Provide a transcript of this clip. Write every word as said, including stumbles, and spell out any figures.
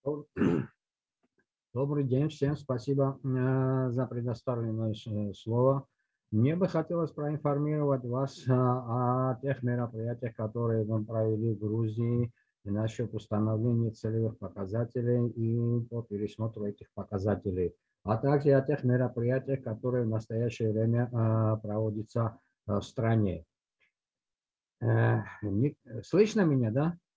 Доб- Добрый день всем, спасибо э, за предоставленное с- слово. Мне бы хотелось проинформировать вас э, о тех мероприятиях, которые мы провели в Грузии насчет установления целевых показателей и по пересмотру этих показателей, а также о тех мероприятиях, которые в настоящее время э, проводятся э, в стране. Э, не- Слышно меня, да?